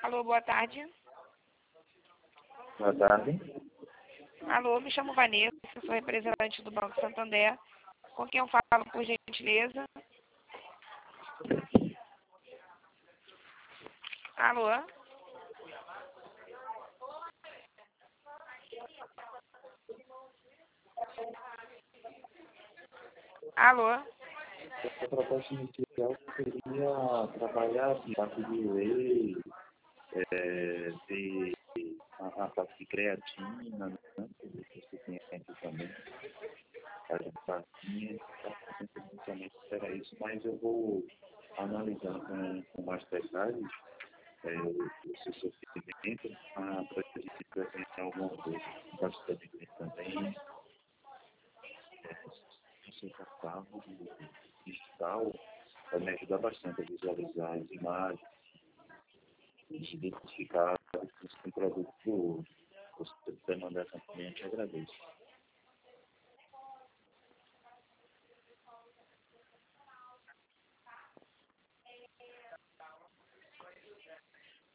Alô, boa tarde. Boa tarde. Alô, me chamo Vanessa, sou representante do Banco Santander. Com quem eu falo, por gentileza? Alô? Alô? A proposta inicial seria trabalhar a parte de lei, de a parte de creatina, né? Que você tem aqui também, a de vacina, inicialmente era isso, mas eu vou analisar com mais detalhes o seu sofrimento, para a gente apresentar alguma coisa. Bastante também, o seu catálogo digital vai me ajudar bastante a visualizar as imagens e identificar se tem produto do outro. Você puder mandar também, eu te agradeço.